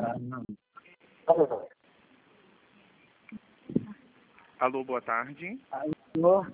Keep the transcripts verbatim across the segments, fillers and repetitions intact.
Ah, não. Alô. Alô, boa tarde. Alô.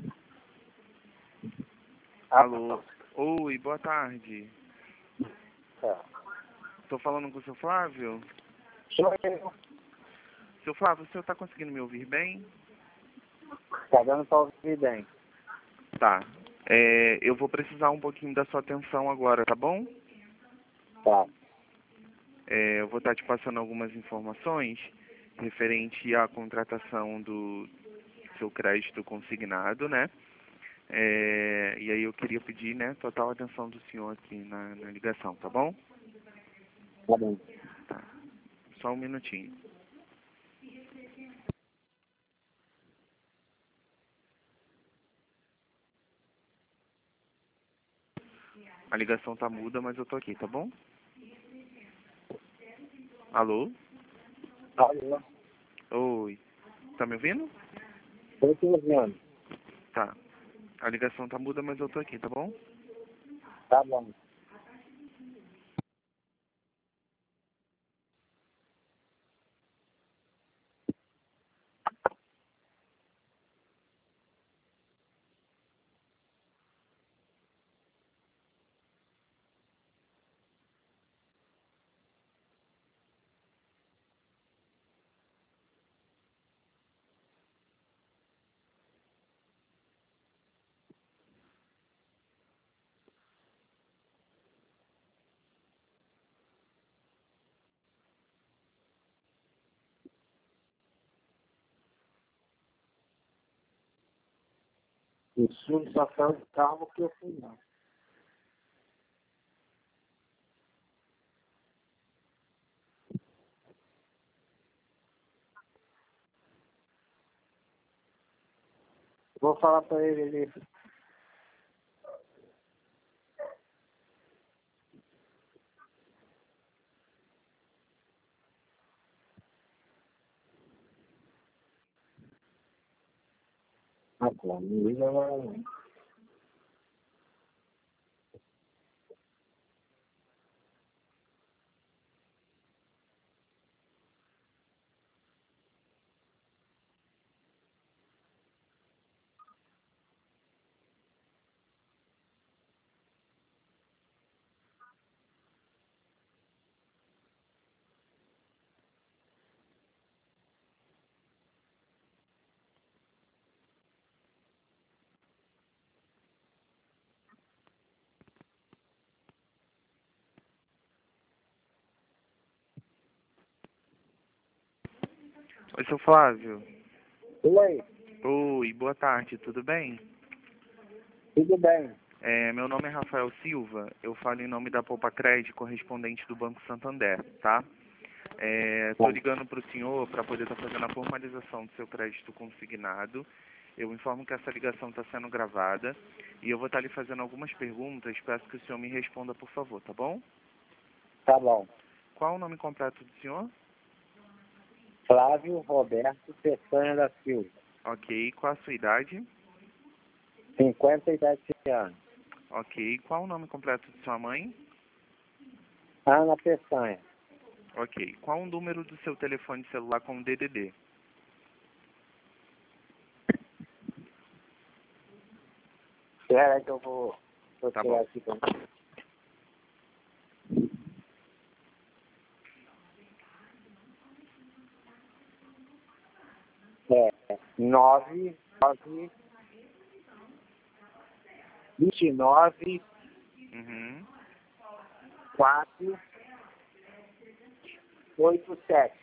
Alô. Oi, boa tarde. Tá. Estou falando com o seu Flávio? Sou eu. Seu Flávio, o senhor está conseguindo me ouvir bem? Tá dando pra ouvir bem. Tá. É, eu vou precisar um pouquinho da sua atenção agora, tá bom? Tá. É, eu vou estar te passando algumas informações referente à contratação do seu crédito consignado, né? É, e aí eu queria pedir, né, total atenção do senhor aqui na, na ligação, tá bom? Tá bom. Tá. Só um minutinho. A ligação tá muda, mas eu tô aqui, tá bom? Alô? Alô. Oi. Tá me ouvindo? Tô te ouvindo. Tá. A ligação tá muda, mas eu tô aqui, tá bom? Tá bom. O sul só foi o carro que eu fui, não. Vou falar pra ele ali. Agora, me liga lá. Oi, seu Flávio. Oi. Oi, boa tarde, tudo bem? Tudo bem. É, meu nome é Rafael Silva, eu falo em nome da Poupa Crédito, correspondente do Banco Santander, tá? Estou ligando para o senhor para poder estar fazendo a formalização do seu crédito consignado. Eu informo que essa ligação está sendo gravada e eu vou estar lhe fazendo algumas perguntas, peço que o senhor me responda, por favor, tá bom? Tá bom. Qual o nome completo do senhor? Flávio Roberto Peçanha da Silva. Ok, qual a sua idade? cinquenta e sete anos. Ok, qual o nome completo de sua mãe? Ana Peçanha. Ok, qual o número do seu telefone celular com D D D? Espera aí que eu vou, vou Tá tirar bom. aqui pra É, nove, nove, vinte e nove, Uhum. quatro, oito, sete.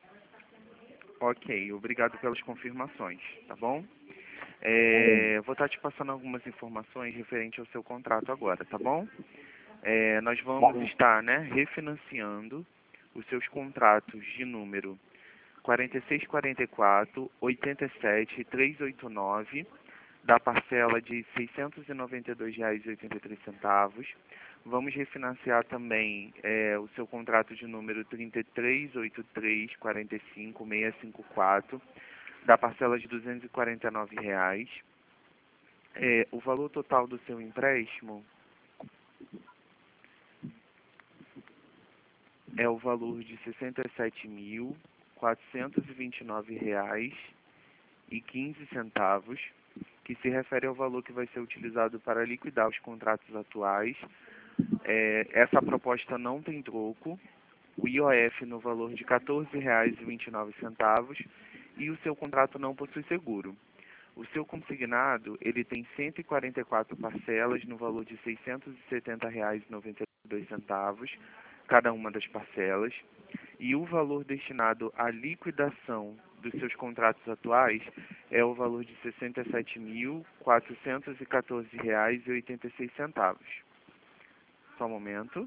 Ok, obrigado pelas confirmações, tá bom? É, vou estar te passando algumas informações referente ao seu contrato agora, tá bom? É, nós vamos estar, né, refinanciando os seus contratos de número quarenta e seis quarenta e quatro, oitenta e sete, trezentos e oitenta e nove, da parcela de seiscentos e noventa e dois reais e oitenta e três centavos. Vamos refinanciar também é, o seu contrato de número trinta e três oitenta e três, quarenta e cinco, seiscentos e cinquenta e quatro, da parcela de duzentos e quarenta e nove reais. É, o valor total do seu empréstimo é o valor de sessenta e sete mil, quatrocentos e vinte e nove reais e quinze centavos, que se refere ao valor que vai ser utilizado para liquidar os contratos atuais. É, essa proposta não tem troco, o I O F no valor de quatorze reais e vinte e nove centavos e o seu contrato não possui seguro. O seu consignado, ele tem cento e quarenta e quatro parcelas no valor de seiscentos e setenta reais e noventa e dois centavos, cada uma das parcelas, e o valor destinado à liquidação dos seus contratos atuais é o valor de sessenta e sete mil, quatrocentos e quatorze reais e oitenta e seis centavos. Só um momento.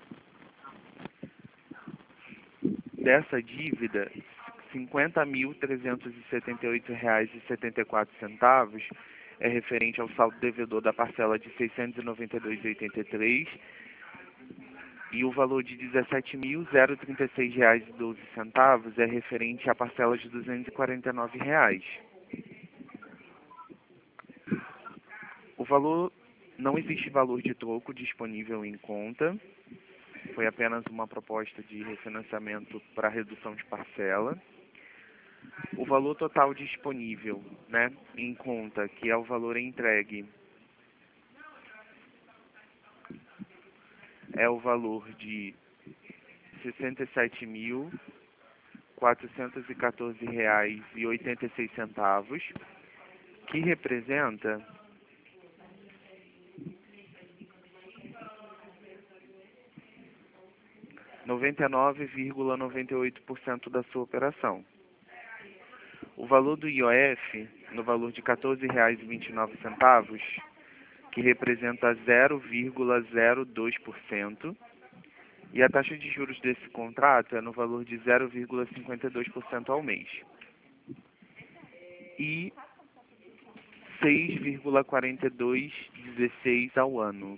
Dessa dívida, cinquenta mil, trezentos e setenta e oito reais e setenta e quatro centavos é referente ao saldo devedor da parcela de seiscentos e noventa e dois reais e oitenta e três centavos e o valor de dezessete mil, trinta e seis reais e doze centavos é referente à parcela de duzentos e quarenta e nove reais. O valor, não existe valor de troco disponível em conta. Foi apenas uma proposta de refinanciamento para redução de parcela. O valor total disponível, né, em conta, que é o valor entregue, é o valor de sessenta e sete mil, quatrocentos e quatorze reais e oitenta e seis centavos, que representa noventa e nove vírgula noventa e oito por cento da sua operação. O valor do I O F, no valor de quatorze reais e vinte e nove centavos, que representa zero vírgula zero dois por cento, e a taxa de juros desse contrato é no valor de zero vírgula cinquenta e dois por cento ao mês. E seis vírgula quarenta e dois por dezesseis ao ano.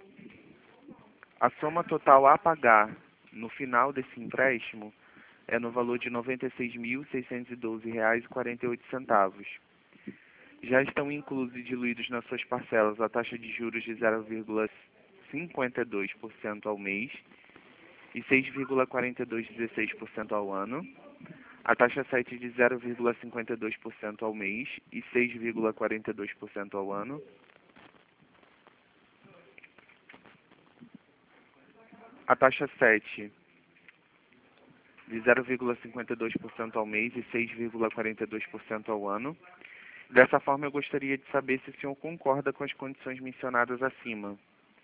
A soma total a pagar no final desse empréstimo é no valor de noventa e seis mil, seiscentos e doze reais e quarenta e oito centavos. Já estão inclusos e diluídos nas suas parcelas a taxa de juros de zero vírgula cinquenta e dois por cento ao mês e seis vírgula quarenta e dois por dezesseis por cento ao ano, a taxa sete de zero vírgula cinquenta e dois por cento ao mês e seis vírgula quarenta e dois por cento ao ano, a taxa sete de zero vírgula cinquenta e dois por cento ao mês e seis vírgula quarenta e dois por cento ao ano. Dessa forma, eu gostaria de saber se o senhor concorda com as condições mencionadas acima.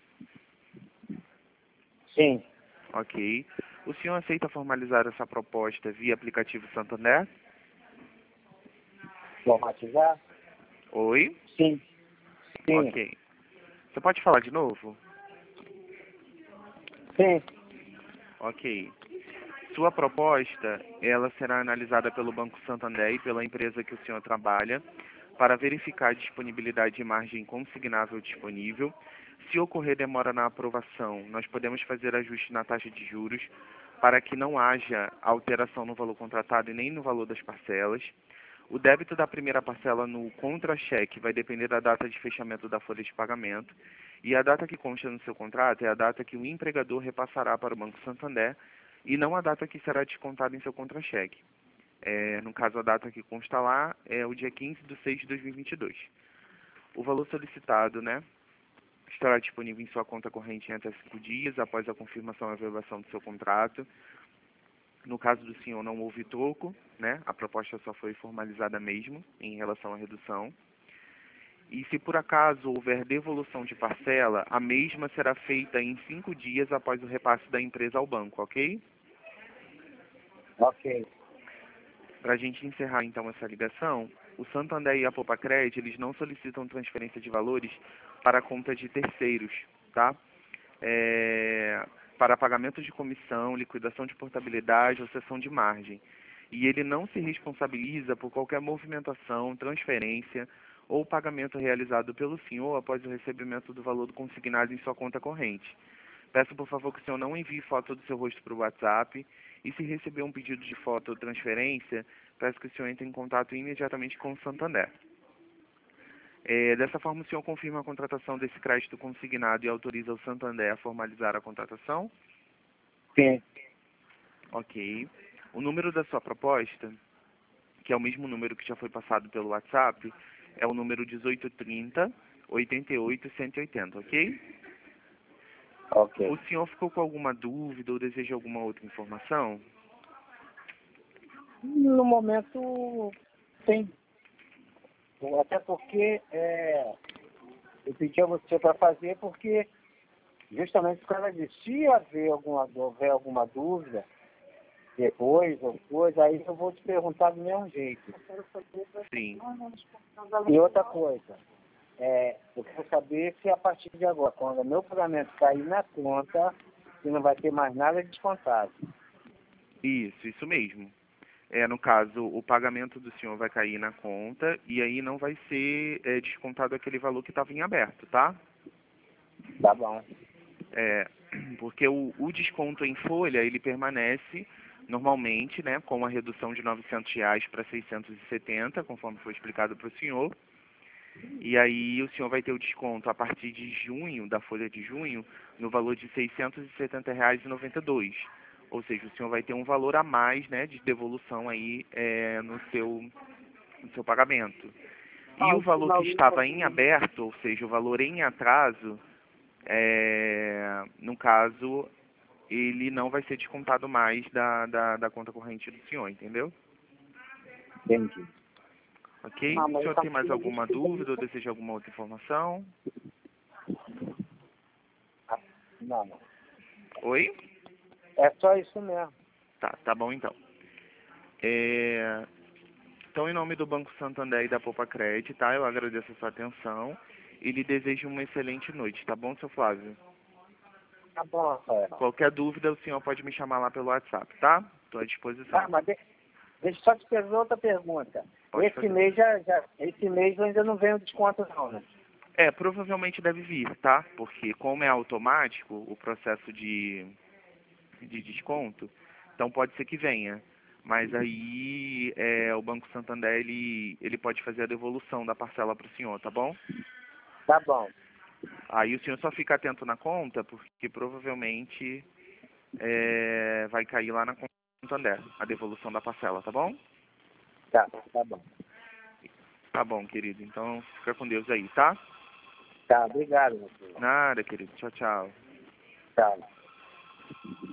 Sim. Ok. O senhor aceita formalizar essa proposta via aplicativo Santander? Formatizar? Oi? Sim. Sim. Ok. Você pode falar de novo? Sim. Ok. Sua proposta, ela será analisada pelo Banco Santander e pela empresa que o senhor trabalha para verificar a disponibilidade de margem consignável disponível. Se ocorrer demora na aprovação, nós podemos fazer ajuste na taxa de juros para que não haja alteração no valor contratado e nem no valor das parcelas. O débito da primeira parcela no contra-cheque vai depender da data de fechamento da folha de pagamento e a data que consta no seu contrato é a data que o empregador repassará para o Banco Santander e não a data que será descontada em seu contra-cheque. É, no caso, a data que consta lá é o dia quinze de seis de dois mil e vinte e dois. O valor solicitado, né, estará disponível em sua conta corrente em até cinco dias após a confirmação e averbação do seu contrato. No caso do senhor, não houve troco, né, a proposta só foi formalizada mesmo em relação à redução. E se por acaso houver devolução de parcela, a mesma será feita em cinco dias após o repasse da empresa ao banco, ok? Ok. Para a gente encerrar então essa ligação, o Santander e a Popacred, eles não solicitam transferência de valores para a conta de terceiros, tá? É, para pagamento de comissão, liquidação de portabilidade ou cessão de margem. E ele não se responsabiliza por qualquer movimentação, transferência ou pagamento realizado pelo senhor após o recebimento do valor consignado em sua conta corrente. Peço, por favor, que o senhor não envie foto do seu rosto para o WhatsApp. E se receber um pedido de foto ou transferência, peço que o senhor entre em contato imediatamente com o Santander. É, dessa forma, o senhor confirma a contratação desse crédito consignado e autoriza o Santander a formalizar a contratação? Sim. Ok. O número da sua proposta, que é o mesmo número que já foi passado pelo WhatsApp, é o número dezoito trinta, oitenta e oito, cento e oitenta, ok? Ok. O senhor ficou com alguma dúvida ou deseja alguma outra informação? No momento, tem. Até porque é, eu pedi a você para fazer, porque justamente por causa disso, se haver alguma, houver alguma dúvida, depois ou coisa, aí eu vou te perguntar do mesmo jeito. Sim. E outra coisa, é, eu quero saber se a partir de agora, quando o meu pagamento cair na conta, se não vai ter mais nada descontado. Isso, isso mesmo. É, no caso, o pagamento do senhor vai cair na conta e aí não vai ser é, descontado aquele valor que estava em aberto, tá? Tá bom. É, porque o, o desconto em folha, ele permanece normalmente, né, com uma redução de novecentos reais para seiscentos e setenta, conforme foi explicado para o senhor. E aí o senhor vai ter o desconto a partir de junho, da folha de junho, no valor de seiscentos e setenta reais e noventa e dois. Ou seja, o senhor vai ter um valor a mais, né, de devolução aí é, no seu, no seu pagamento. E o valor que estava em aberto, ou seja, o valor em atraso, é, no caso, ele não vai ser descontado mais da, da, da conta corrente do senhor, entendeu? Entendi. Ok? Ah, O mas senhor tá tem mais tudo alguma isso. dúvida ou deseja alguma outra informação? Não, não. Oi? É só isso mesmo. Tá, tá bom então. É, então, em nome do Banco Santander e da Poupa Cred, tá? Eu agradeço a sua atenção e lhe desejo uma excelente noite, tá bom, seu Flávio? Tá bom, Rafael. Qualquer dúvida, o senhor pode me chamar lá pelo WhatsApp, tá? Estou à disposição. Ah, mas de, deixa eu só te fazer outra pergunta. Pode Esse fazer. mês já, já, esse mês ainda não vem o desconto não, né? É, provavelmente deve vir, tá? Porque como é automático o processo de, de desconto, então pode ser que venha. Mas aí é, o Banco Santander, ele, ele pode fazer a devolução da parcela para o senhor, tá bom? Tá bom. Aí o senhor só fica atento na conta, porque provavelmente é, vai cair lá na conta do Santander, a devolução da parcela, tá bom? Tá, tá bom. Tá bom, querido. Então fica com Deus aí, tá? Tá, obrigado, meu filho. Nada, querido. Tchau, tchau. Tchau.